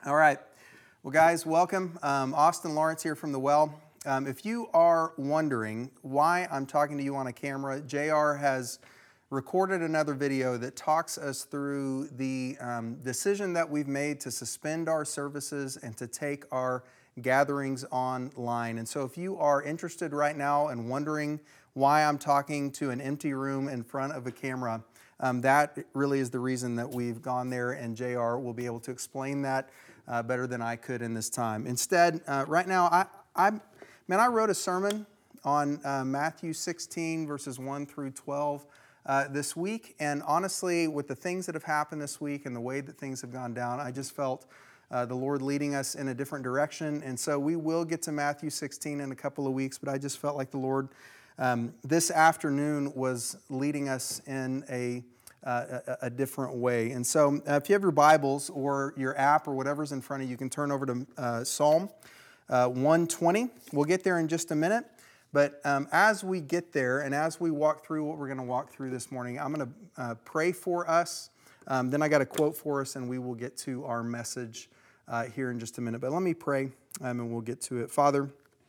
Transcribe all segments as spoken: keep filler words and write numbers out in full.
All right. Well, guys, welcome. Um, Austin Lawrence here from The Well. Um, if you are wondering why I'm talking to you on a camera, J R has recorded another video that talks us through the um, decision that we've made to suspend our services and to take our gatherings online. And so if you are interested right now and wondering why I'm talking to an empty room in front of a camera, um, that really is the reason that we've gone there, and J R will be able to explain that uh, better than I could in this time. Instead, uh, right now, I, I, man, I wrote a sermon on uh, Matthew sixteen, verses one through twelve uh, this week, and honestly, with the things that have happened this week and the way that things have gone down, I just felt uh, the Lord leading us in a different direction, and so we will get to Matthew sixteen in a couple of weeks, but I just felt like the Lord um, this afternoon was leading us in a Uh, a, a different way. And so uh, if you have your Bibles or your app or whatever's in front of you, you can turn over to uh, Psalm uh, one twenty. We'll get there in just a minute. But um, as we get there and as we walk through what we're going to walk through this morning, I'm going to uh, pray for us. Um, then I got a quote for us, and we will get to our message uh, here in just a minute. But let me pray, um, and we'll get to it. Father,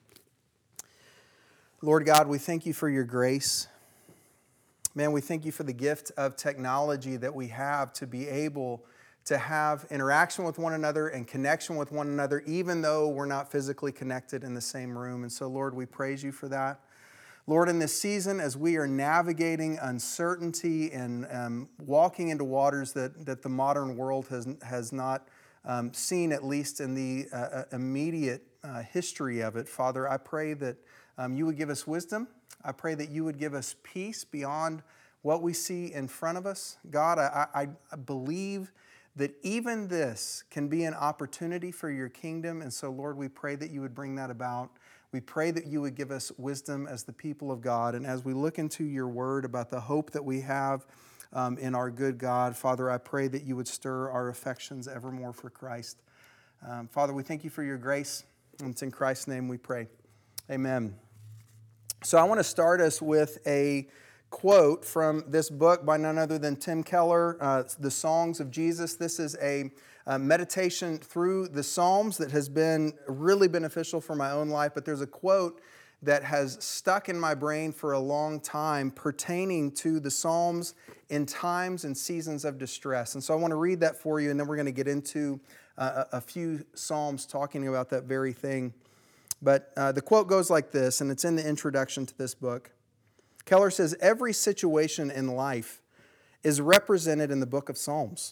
Lord God, we thank you for your grace. Man, we thank you for the gift of technology that we have to be able to have interaction with one another and connection with one another, even though we're not physically connected in the same room. And so, Lord, we praise you for that. Lord, in this season, as we are navigating uncertainty and um, walking into waters that, that the modern world has, has not um, seen, at least in the uh, immediate uh, history of it, Father, I pray that um, you would give us wisdom. I pray that you would give us peace beyond what we see in front of us. God, I, I, I believe that even this can be an opportunity for your kingdom. And so, Lord, we pray that you would bring that about. We pray that you would give us wisdom as the people of God. And as we look into your word about the hope that we have um, in our good God, Father, I pray that you would stir our affections evermore for Christ. Um, Father, we thank you for your grace. And it's in Christ's name we pray. Amen. So I want to start us with a quote from this book by none other than Tim Keller, uh, The Songs of Jesus. This is a, a meditation through the Psalms that has been really beneficial for my own life, but there's a quote that has stuck in my brain for a long time pertaining to the Psalms in times and seasons of distress. And so I want to read that for you, and then we're going to get into uh, a few Psalms talking about that very thing. But uh, the quote goes like this, and it's in the introduction to this book. Keller says, every situation in life is represented in the book of Psalms.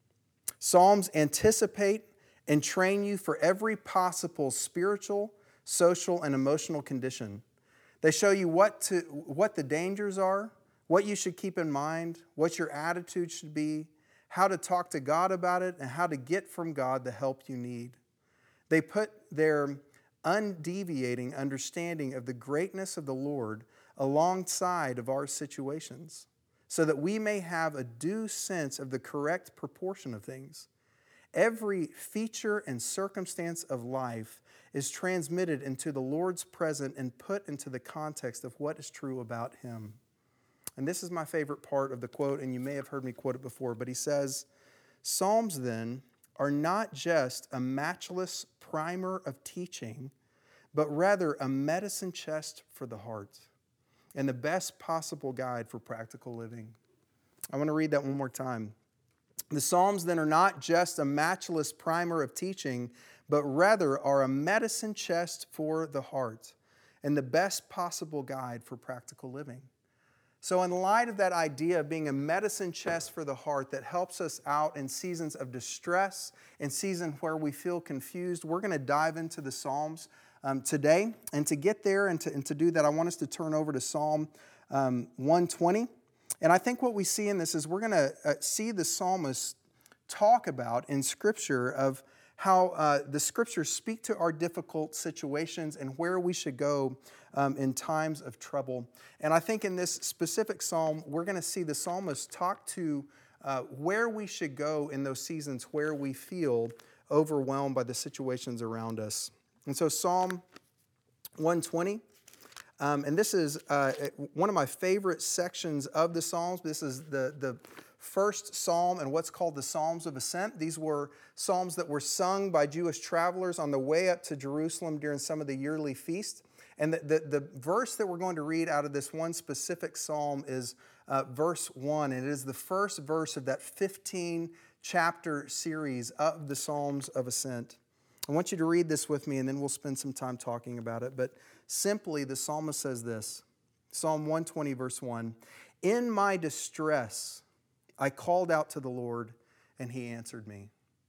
Psalms anticipate and train you for every possible spiritual, social, and emotional condition. They show you what to, what the dangers are, what you should keep in mind, what your attitude should be, how to talk to God about it, and how to get from God the help you need. They put their undeviating understanding of the greatness of the Lord alongside of our situations, so that we may have a due sense of the correct proportion of things. Every feature and circumstance of life is transmitted into the Lord's present and put into the context of what is true about Him. And this is my favorite part of the quote, and you may have heard me quote it before, but he says, Psalms then are not just a matchless primer of teaching, but rather a medicine chest for the heart and the best possible guide for practical living. I want to read that one more time. The Psalms then are not just a matchless primer of teaching, but rather are a medicine chest for the heart and the best possible guide for practical living. So in light of that idea of being a medicine chest for the heart that helps us out in seasons of distress, in seasons where we feel confused, we're going to dive into the Psalms um, today. And to get there and to, and to do that, I want us to turn over to Psalm um, one twenty. And I think what we see in this is we're going to uh, see the psalmist talk about in Scripture of how uh, the Scriptures speak to our difficult situations and where we should go um, in times of trouble. And I think in this specific psalm, we're going to see the psalmist talk to uh, where we should go in those seasons where we feel overwhelmed by the situations around us. And so Psalm one twenty, um, and this is uh, one of my favorite sections of the Psalms. This is the, the first psalm in what's called the Psalms of Ascent. These were psalms that were sung by Jewish travelers on the way up to Jerusalem during some of the yearly feasts. And the, the, the verse that we're going to read out of this one specific psalm is uh, verse one. And it is the first verse of that fifteen chapter series of the Psalms of Ascent. I want you to read this with me, and then we'll spend some time talking about it. But simply, the psalmist says this, Psalm one twenty, verse one, "In my distress, I called out to the Lord, and He answered me."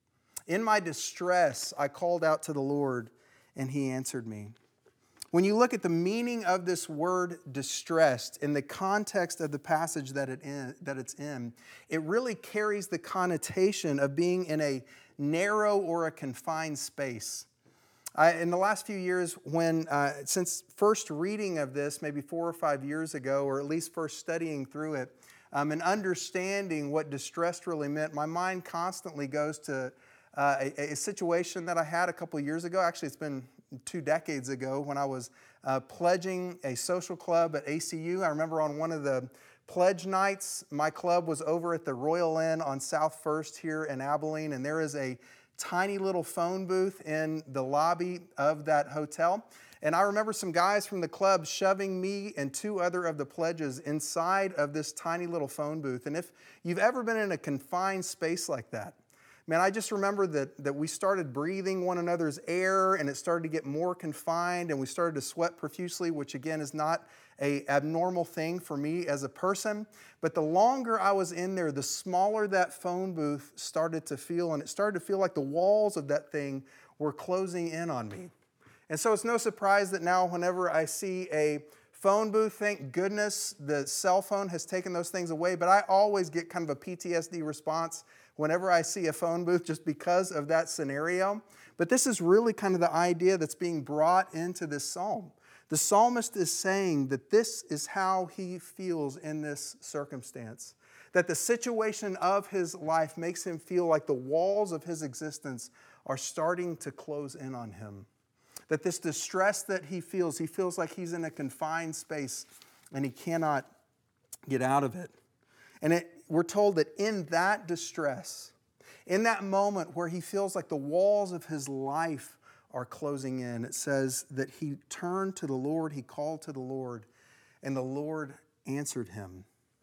In my distress, I called out to the Lord, and He answered me. When you look at the meaning of this word distressed in the context of the passage that, it in, that it's in, it really carries the connotation of being in a narrow or a confined space. I, in the last few years, when uh, since first reading of this, maybe four or five years ago, or at least first studying through it, um, and understanding what distressed really meant, my mind constantly goes to uh, a, a situation that I had a couple of years ago. Actually, it's been two decades ago when I was uh, pledging a social club at A C U. I remember on one of the pledge nights, my club was over at the Royal Inn on South First here in Abilene, and there is a tiny little phone booth in the lobby of that hotel. And I remember some guys from the club shoving me and two other of the pledges inside of this tiny little phone booth. And if you've ever been in a confined space like that, man, I just remember that, that we started breathing one another's air, and it started to get more confined, and we started to sweat profusely, which again is not an abnormal thing for me as a person. But the longer I was in there, the smaller that phone booth started to feel, and it started to feel like the walls of that thing were closing in on me. And so it's no surprise that now whenever I see a phone booth, thank goodness the cell phone has taken those things away, but I always get kind of a P T S D response whenever I see a phone booth just because of that scenario. But this is really kind of the idea that's being brought into this psalm. The psalmist is saying that this is how he feels in this circumstance, that the situation of his life makes him feel like the walls of his existence are starting to close in on him. That this distress that he feels, he feels like he's in a confined space and he cannot get out of it. And it, we're told that in that distress, in that moment where he feels like the walls of his life are closing in, it says that he turned to the Lord, he called to the Lord, and the Lord answered him.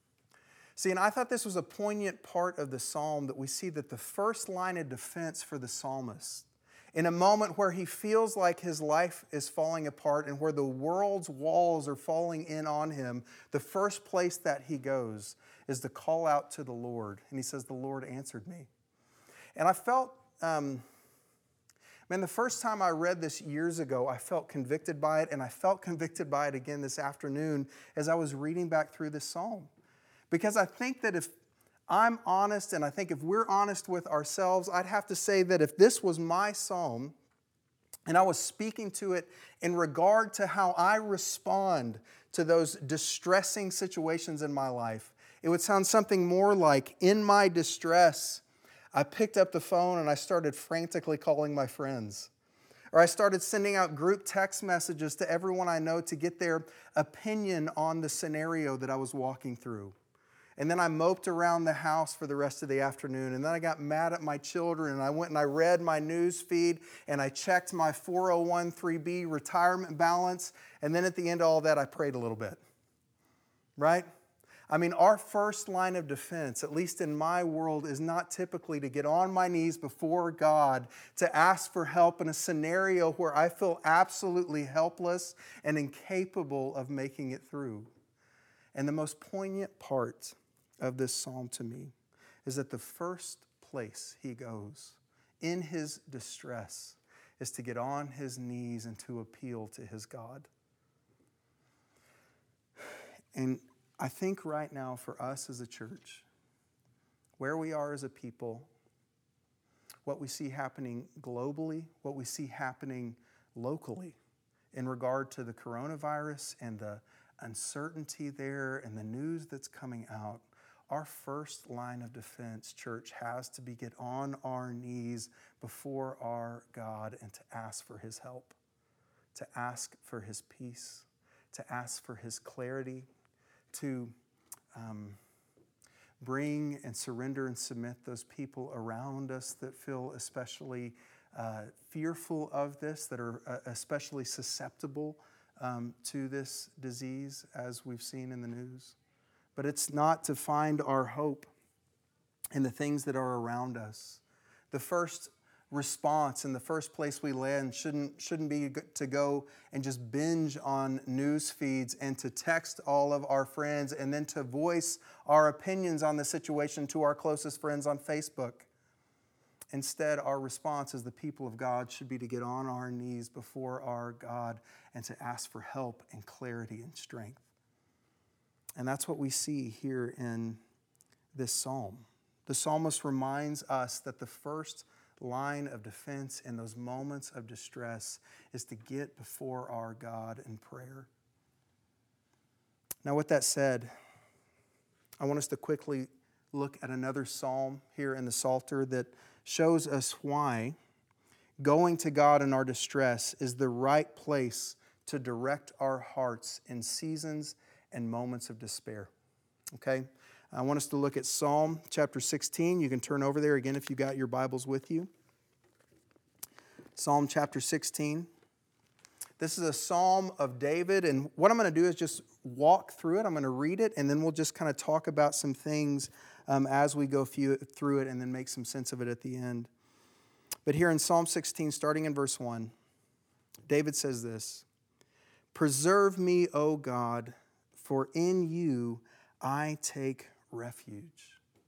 See, and I thought this was a poignant part of the psalm, that we see that the first line of defense for the psalmist, in a moment where he feels like his life is falling apart and where the world's walls are falling in on him, the first place that he goes is to call out to the Lord. And he says, the Lord answered me. And I felt, um, man, the first time I read this years ago, I felt convicted by it, and I felt convicted by it again this afternoon as I was reading back through this psalm. Because I think that if I'm honest, and I think if we're honest with ourselves, I'd have to say that if this was my psalm, and I was speaking to it in regard to how I respond to those distressing situations in my life, it would sound something more like, in my distress, I picked up the phone and I started frantically calling my friends. Or I started sending out group text messages to everyone I know to get their opinion on the scenario that I was walking through. And then I moped around the house for the rest of the afternoon. And then I got mad at my children, and I went and I read my news feed, and I checked my four oh one three B retirement balance. And then at the end of all that, I prayed a little bit. Right? I mean, our first line of defense, at least in my world, is not typically to get on my knees before God to ask for help in a scenario where I feel absolutely helpless and incapable of making it through. And the most poignant part of this psalm to me is that the first place he goes in his distress is to get on his knees and to appeal to his God. And I think right now for us as a church, where we are as a people, what we see happening globally, what we see happening locally in regard to the coronavirus and the uncertainty there and the news that's coming out, our first line of defense, church, has to be get on our knees before our God and to ask for his help, to ask for his peace, to ask for his clarity, to um, bring and surrender and submit those people around us that feel especially uh, fearful of this, that are uh, especially susceptible um, to this disease, as we've seen in the news. But it's not to find our hope in the things that are around us. The first response and the first place we land shouldn't, shouldn't be to go and just binge on news feeds and to text all of our friends and then to voice our opinions on the situation to our closest friends on Facebook. Instead, our response as the people of God should be to get on our knees before our God and to ask for help and clarity and strength. And that's what we see here in this psalm. The psalmist reminds us that the first line of defense in those moments of distress is to get before our God in prayer. Now, with that said, I want us to quickly look at another psalm here in the Psalter that shows us why going to God in our distress is the right place to direct our hearts in seasons and moments of despair. Okay? I want us to look at Psalm chapter sixteen. You can turn over there again if you got your Bibles with you. Psalm chapter sixteen. This is a psalm of David, and what I'm going to do is just walk through it. I'm going to read it, and then we'll just kind of talk about some things um, as we go few, through it and then make some sense of it at the end. But here in Psalm sixteen, starting in verse one, David says this: "Preserve me, O God, for in you I take refuge."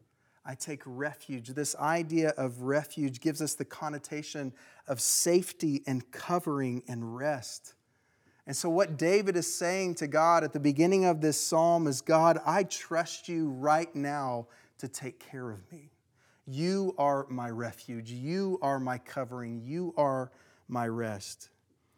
I take refuge. This idea of refuge gives us the connotation of safety and covering and rest. And so what David is saying to God at the beginning of this psalm is, God, I trust you right now to take care of me. You are my refuge. You are my covering. You are my rest.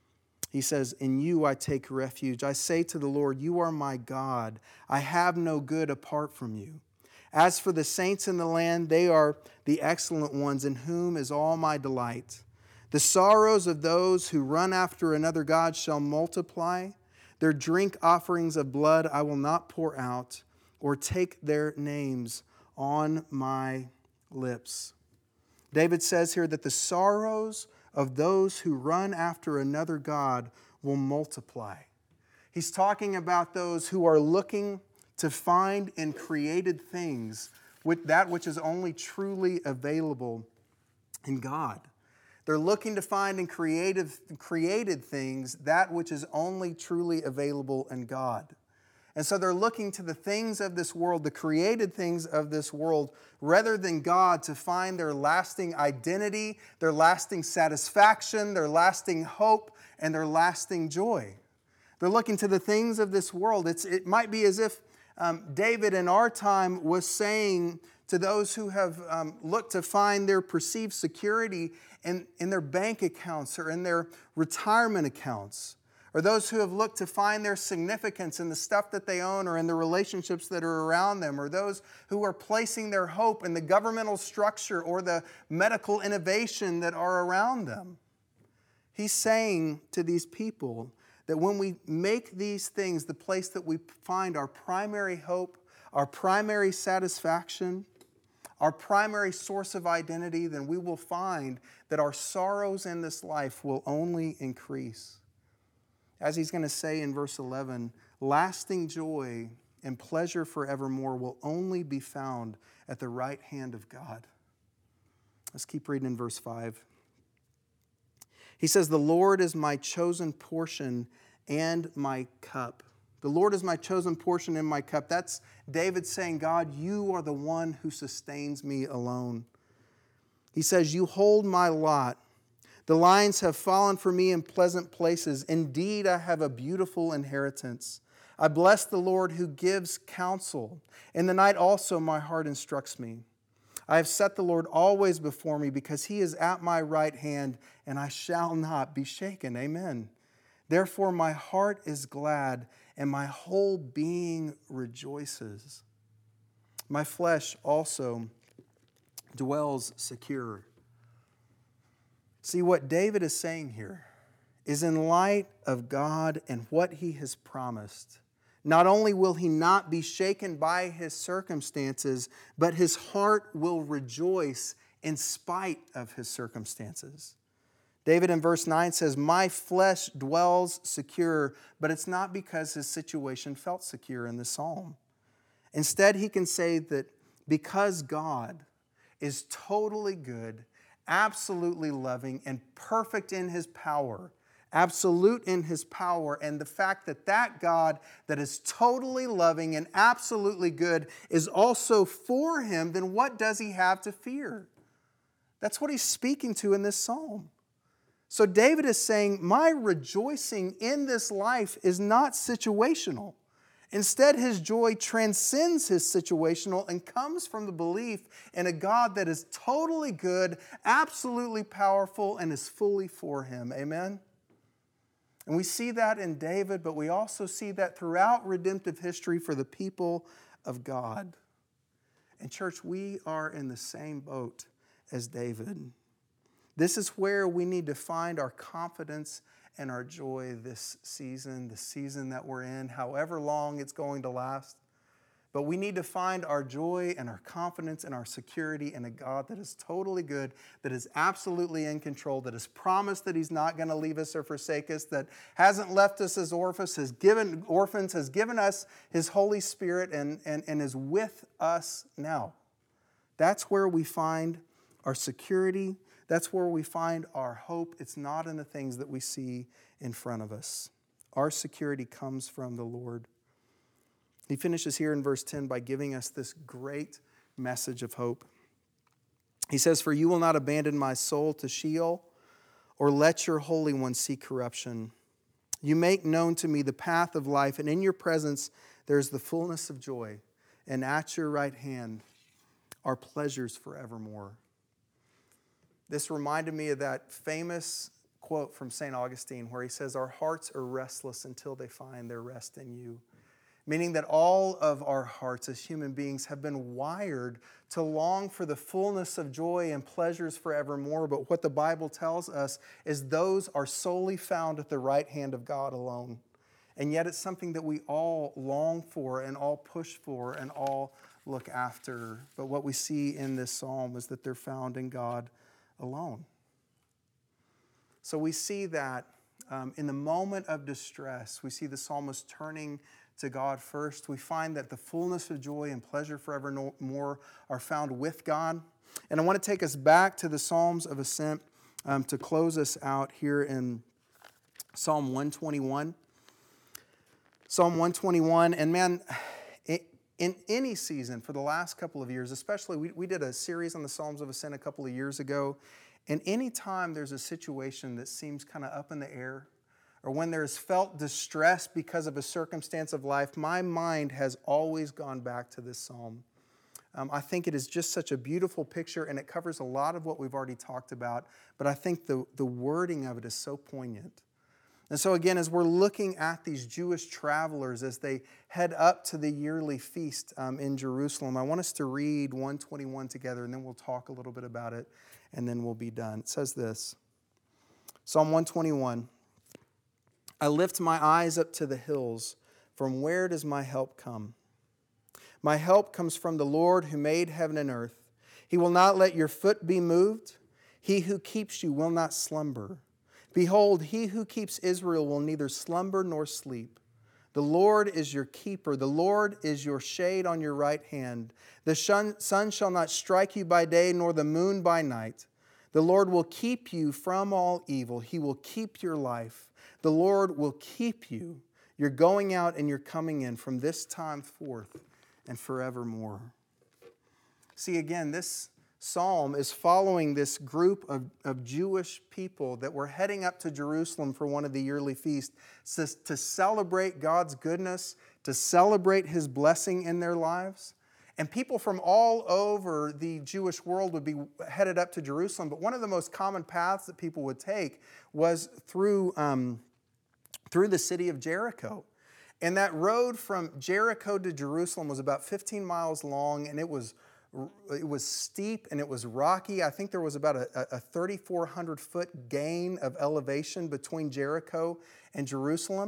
He says, in you I take refuge. I say to the Lord, you are my God. I have no good apart from you. As for the saints in the land, they are the excellent ones, in whom is all my delight. The sorrows of those who run after another god shall multiply. Their drink offerings of blood I will not pour out, or take their names on my lips. David says here that the sorrows of those who run after another god will multiply. He's talking about those who are looking to find in created things with that which is only truly available in God. They're looking to find in creative, created things that which is only truly available in God. And so they're looking to the things of this world, the created things of this world, rather than God to find their lasting identity, their lasting satisfaction, their lasting hope, and their lasting joy. They're looking to the things of this world. It's, it might be as if um, David in our time was saying to those who have um, looked to find their perceived security in, in their bank accounts or in their retirement accounts, or those who have looked to find their significance in the stuff that they own or in the relationships that are around them, or those who are placing their hope in the governmental structure or the medical innovation that are around them. He's saying to these people that when we make these things the place that we find our primary hope, our primary satisfaction, our primary source of identity, then we will find that our sorrows in this life will only increase. As he's going to say in verse eleven, lasting joy and pleasure forevermore will only be found at the right hand of God. Let's keep reading in verse five. He says, the Lord is my chosen portion and my cup. The Lord is my chosen portion and my cup. That's David saying, God, you are the one who sustains me alone. He says, you hold my lot. The lines have fallen for me in pleasant places. Indeed, I have a beautiful inheritance. I bless the Lord who gives counsel. In the night also my heart instructs me. I have set the Lord always before me because he is at my right hand, and I shall not be shaken. Amen. Therefore my heart is glad, and my whole being rejoices. My flesh also dwells secure. See, what David is saying here is, in light of God and what he has promised, Not only will he not be shaken by his circumstances, but his heart will rejoice in spite of his circumstances. David in verse nine says, "My flesh dwells secure," but it's not because his situation felt secure in the psalm. Instead, he can say that because God is totally good, absolutely loving, and perfect in his power, absolute in his power, and the fact that that God that is totally loving and absolutely good is also for him, then what does he have to fear? That's what he's speaking to in this psalm. So David is saying, my rejoicing in this life is not situational. Instead, his joy transcends his situational and comes from the belief in a God that is totally good, absolutely powerful, and is fully for him. Amen? And we see that in David, but we also see that throughout redemptive history for the people of God. And church, we are in the same boat as David. This is where we need to find our confidence and our joy this season, the season that we're in, however long it's going to last. But we need to find our joy and our confidence and our security in a God that is totally good, that is absolutely in control, that has promised that he's not going to leave us or forsake us, that hasn't left us as orphans, has given orphans, has given us his Holy Spirit and, and, and is with us now. That's where we find our security. That's where we find our hope. It's not in the things that we see in front of us. Our security comes from the Lord. He finishes here in verse ten by giving us this great message of hope. He says, "For you will not abandon my soul to Sheol, or let your Holy One see corruption. You make known to me the path of life, and in your presence there is the fullness of joy, and at your right hand are pleasures forevermore." This reminded me of that famous quote from Saint Augustine where he says, "Our hearts are restless until they find their rest in you." Meaning that all of our hearts as human beings have been wired to long for the fullness of joy and pleasures forevermore. But what the Bible tells us is those are solely found at the right hand of God alone. And yet it's something that we all long for and all push for and all look after. But what we see in this psalm is that they're found in God alone. So we see that um, in the moment of distress, we see the psalmist turning to God first. We find that the fullness of joy and pleasure forevermore are found with God. And I want to take us back to the Psalms of Ascent um, to close us out here in Psalm one twenty-one. Psalm one twenty-one, and man, in any season for the last couple of years, especially, we, we did a series on the Psalms of Ascent a couple of years ago, and any time there's a situation that seems kind of up in the air, or when there's felt distress because of a circumstance of life, my mind has always gone back to this psalm. Um, I think it is just such a beautiful picture, and it covers a lot of what we've already talked about, but I think the, the wording of it is so poignant. And so again, as we're looking at these Jewish travelers as they head up to the yearly feast um, in Jerusalem, I want us to read one twenty-one together, and then we'll talk a little bit about it, and then we'll be done. It says this, Psalm one twenty-one, "I lift my eyes up to the hills. From where does my help come? My help comes from the Lord who made heaven and earth. He will not let your foot be moved. He who keeps you will not slumber. Behold, he who keeps Israel will neither slumber nor sleep. The Lord is your keeper. The Lord is your shade on your right hand. The sun shall not strike you by day, nor the moon by night. The Lord will keep you from all evil. He will keep your life. The Lord will keep you. You're going out and you're coming in from this time forth and forevermore." See, again, this psalm is following this group of, of Jewish people that were heading up to Jerusalem for one of the yearly feasts to celebrate God's goodness, to celebrate His blessing in their lives. And people from all over the Jewish world would be headed up to Jerusalem. But one of the most common paths that people would take was through, um, through the city of Jericho. And that road from Jericho to Jerusalem was about fifteen miles long, and it was It was steep and it was rocky. I think there was about a, a thirty-four hundred foot gain of elevation between Jericho and Jerusalem.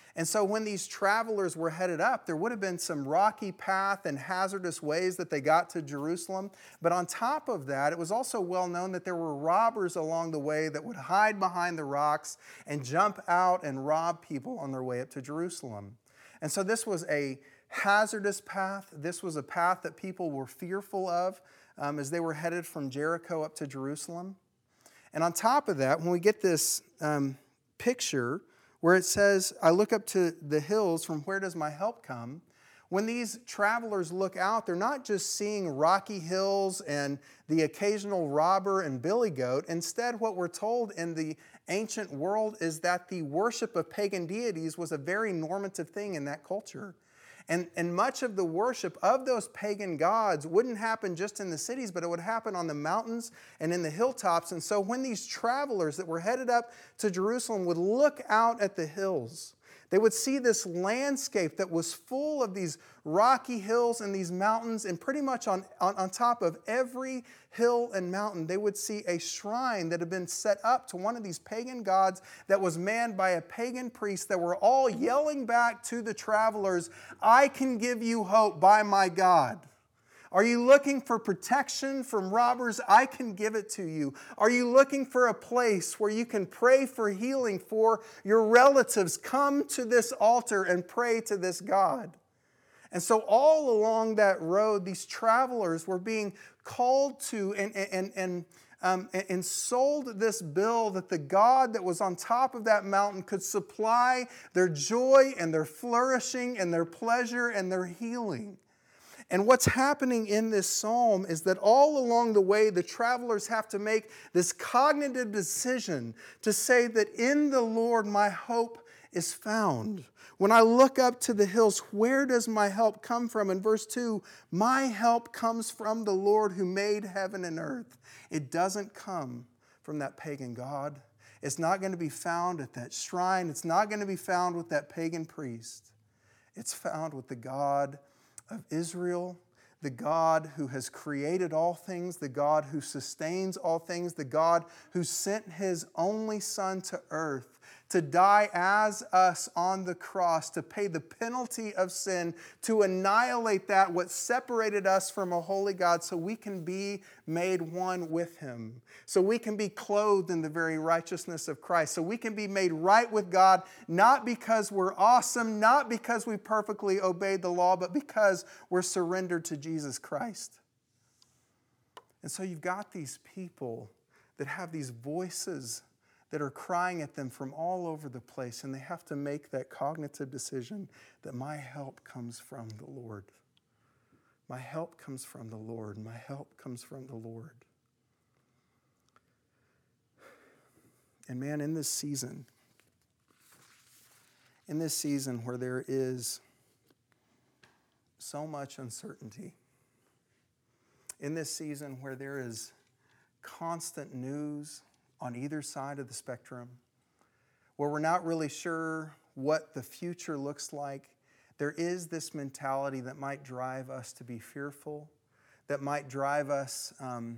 And so when these travelers were headed up, there would have been some rocky path and hazardous ways that they got to Jerusalem. But on top of that, it was also well known that there were robbers along the way that would hide behind the rocks and jump out and rob people on their way up to Jerusalem. And so this was a hazardous path. This was a path that people were fearful of um, as they were headed from Jericho up to Jerusalem. And on top of that, when we get this um, picture where it says, I look up to the hills, from where does my help come? When these travelers look out, they're not just seeing rocky hills and the occasional robber and billy goat. Instead, what we're told in the ancient world is that the worship of pagan deities was a very normative thing in that culture. And, and much of the worship of those pagan gods wouldn't happen just in the cities, but it would happen on the mountains and in the hilltops. And so when these travelers that were headed up to Jerusalem would look out at the hills, they would see this landscape that was full of these rocky hills and these mountains, and pretty much on, on, on top of every hill and mountain, they would see a shrine that had been set up to one of these pagan gods that was manned by a pagan priest that were all yelling back to the travelers, I can give you hope by my God. Are you looking for protection from robbers? I can give it to you. Are you looking for a place where you can pray for healing for your relatives? Come to this altar and pray to this God. And so all along that road, these travelers were being called to and, and, and, um, and sold this bill that the God that was on top of that mountain could supply their joy and their flourishing and their pleasure and their healing. And what's happening in this psalm is that all along the way, the travelers have to make this cognitive decision to say that in the Lord my hope is found. When I look up to the hills, where does my help come from? In verse two, my help comes from the Lord who made heaven and earth. It doesn't come from that pagan god. It's not going to be found at that shrine. It's not going to be found with that pagan priest. It's found with the God of Israel, the God who has created all things, the God who sustains all things, the God who sent His only Son to earth to die as us on the cross, to pay the penalty of sin, to annihilate that, what separated us from a holy God, so we can be made one with Him, so we can be clothed in the very righteousness of Christ, so we can be made right with God, not because we're awesome, not because we perfectly obeyed the law, but because we're surrendered to Jesus Christ. And so you've got these people that have these voices that are crying at them from all over the place, and they have to make that cognitive decision that my help comes from the Lord. My help comes from the Lord. My help comes from the Lord. And man, in this season, in this season where there is so much uncertainty, in this season where there is constant news on either side of the spectrum, where we're not really sure what the future looks like, there is this mentality that might drive us to be fearful, that might drive us um,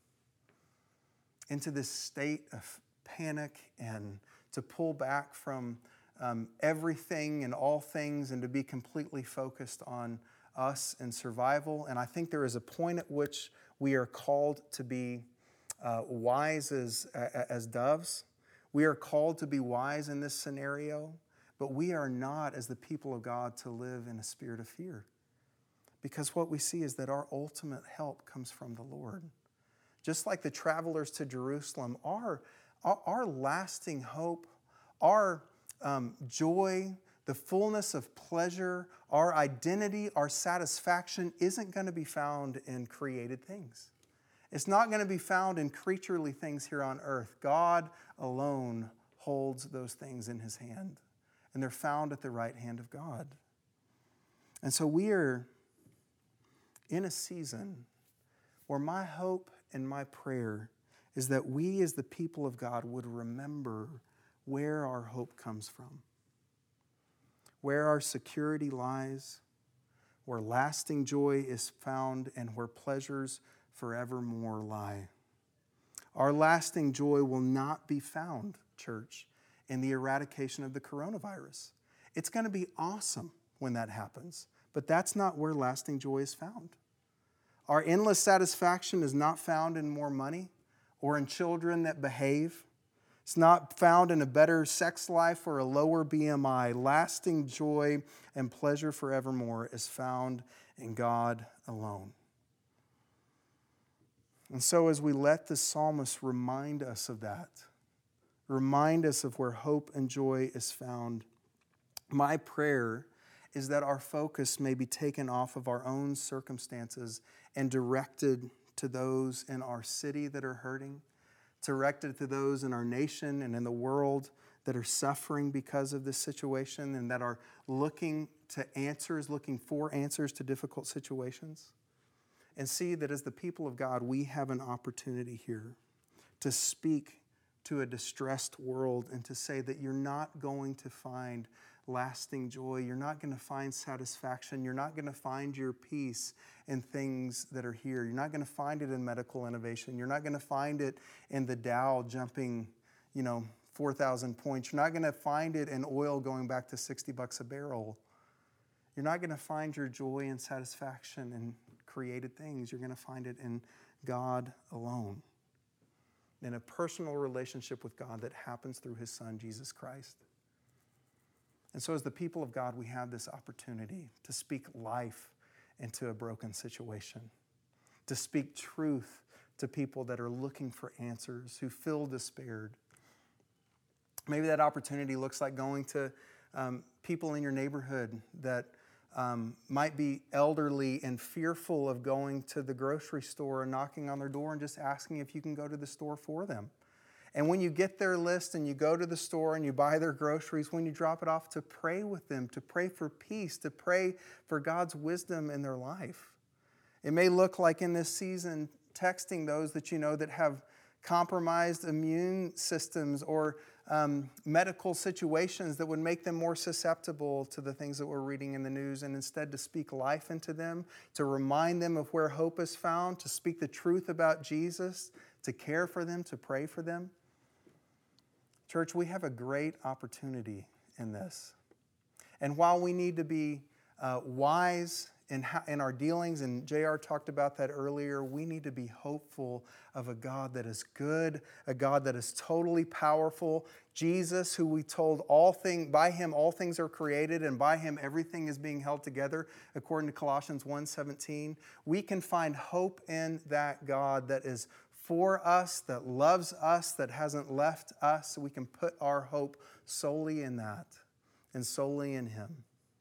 into this state of panic and to pull back from um, everything and all things and to be completely focused on us and survival. And I think there is a point at which we are called to be Uh, wise as, as doves. We are called to be wise in this scenario, but we are not, as the people of God, to live in a spirit of fear. Because what we see is that our ultimate help comes from the Lord. Just like the travelers to Jerusalem, our, our, our lasting hope, our um, joy, the fullness of pleasure, our identity, our satisfaction isn't going to be found in created things. It's not going to be found in creaturely things here on earth. God alone holds those things in His hand, and they're found at the right hand of God. And so we are in a season where my hope and my prayer is that we as the people of God would remember where our hope comes from, where our security lies, where lasting joy is found, and where pleasures forevermore lie. Our lasting joy will not be found, church, in the eradication of the coronavirus. It's going to be awesome when that happens. But that's not where lasting joy is found. Our endless satisfaction is not found in more money or in children that behave. It's not found in a better sex life or a lower B M I. Lasting joy and pleasure forevermore is found in God alone. And so as we let the psalmist remind us of that, remind us of where hope and joy is found, my prayer is that our focus may be taken off of our own circumstances and directed to those in our city that are hurting, directed to those in our nation and in the world that are suffering because of this situation and that are looking to answers, looking for answers to difficult situations. And see that as the people of God, we have an opportunity here to speak to a distressed world and to say that you're not going to find lasting joy. You're not going to find satisfaction. You're not going to find your peace in things that are here. You're not going to find it in medical innovation. You're not going to find it in the Dow jumping, you know, four thousand points. You're not going to find it in oil going back to sixty bucks a barrel. You're not going to find your joy and satisfaction in created things. You're going to find it in God alone, in a personal relationship with God that happens through His Son, Jesus Christ. And so as the people of God, we have this opportunity to speak life into a broken situation, to speak truth to people that are looking for answers, who feel despaired. Maybe that opportunity looks like going to um, people in your neighborhood that um, might be elderly and fearful of going to the grocery store and knocking on their door and just asking if you can go to the store for them. And when you get their list and you go to the store and you buy their groceries, when you drop it off, to pray with them, to pray for peace, to pray for God's wisdom in their life. It may look like in this season, texting those that you know that have compromised immune systems or um, medical situations that would make them more susceptible to the things that we're reading in the news, and instead to speak life into them, to remind them of where hope is found, to speak the truth about Jesus, to care for them, to pray for them. Church, we have a great opportunity in this. And while we need to be uh, wise in, how, in our dealings, and J R talked about that earlier, we need to be hopeful of a God that is good, a God that is totally powerful. Jesus, who we told all things, by Him all things are created, and by Him everything is being held together, according to Colossians one seventeen. We can find hope in that God that is for us, that loves us, that hasn't left us. We can put our hope solely in that and solely in Him.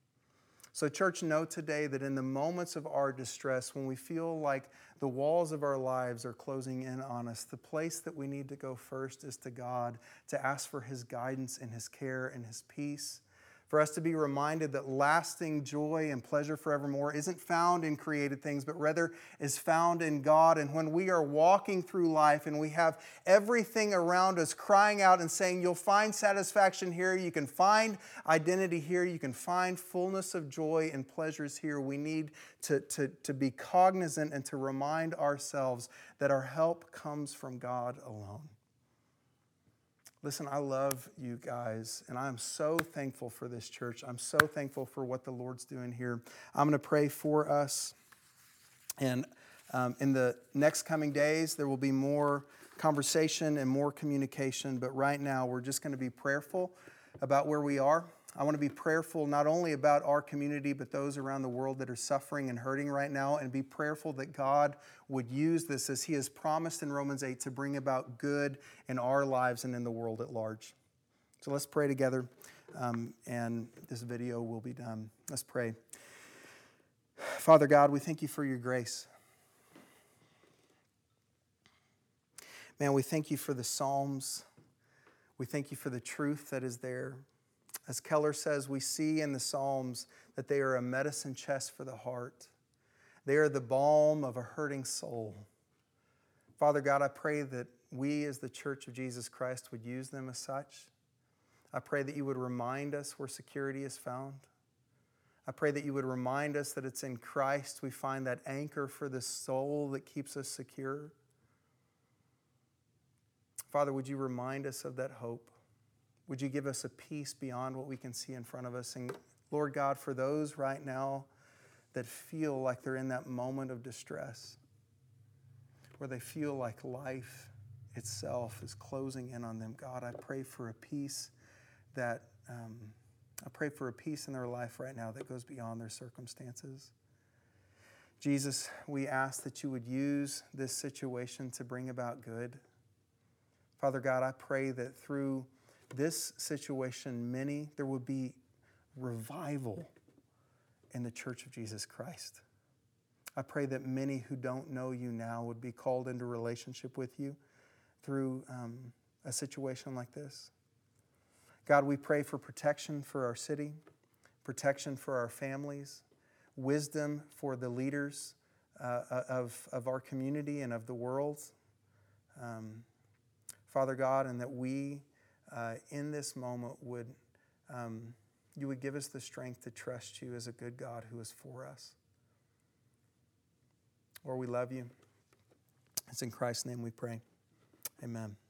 So church, know today that in the moments of our distress, when we feel like the walls of our lives are closing in on us, the place that we need to go first is to God, to ask for His guidance and His care and His peace. For us to be reminded that lasting joy and pleasure forevermore isn't found in created things, but rather is found in God. And when we are walking through life and we have everything around us crying out and saying, you'll find satisfaction here, you can find identity here, you can find fullness of joy and pleasures here, we need to, to, to be cognizant and to remind ourselves that our help comes from God alone. Listen, I love you guys, and I'm so thankful for this church. I'm so thankful for what the Lord's doing here. I'm going to pray for us, and um, in the next coming days, there will be more conversation and more communication, but right now, we're just going to be prayerful about where we are. I want to be prayerful not only about our community, but those around the world that are suffering and hurting right now, and be prayerful that God would use this as He has promised in Romans eight to bring about good in our lives and in the world at large. So let's pray together, um, and this video will be done. Let's pray. Father God, we thank You for Your grace. Man, we thank You for the Psalms. We thank You for the truth that is there. As Keller says, we see in the Psalms that they are a medicine chest for the heart. They are the balm of a hurting soul. Father God, I pray that we as the Church of Jesus Christ would use them as such. I pray that You would remind us where security is found. I pray that You would remind us that it's in Christ we find that anchor for the soul that keeps us secure. Father, would You remind us of that hope? Would you give us a peace beyond what we can see in front of us? And Lord God, for those right now that feel like they're in that moment of distress, where they feel like life itself is closing in on them, God, I pray for a peace that, um, I pray for a peace in their life right now that goes beyond their circumstances. Jesus, we ask that you would use this situation to bring about good. Father God, I pray that through this situation, many, there would be revival in the Church of Jesus Christ. I pray that many who don't know you now would be called into relationship with you through um, a situation like this. God, we pray for protection for our city, protection for our families, wisdom for the leaders uh, of, of our community and of the world. Um, Father God, and that we, uh, in this moment, would um, you would give us the strength to trust you as a good God who is for us. Lord, we love you. It's in Christ's name we pray. Amen.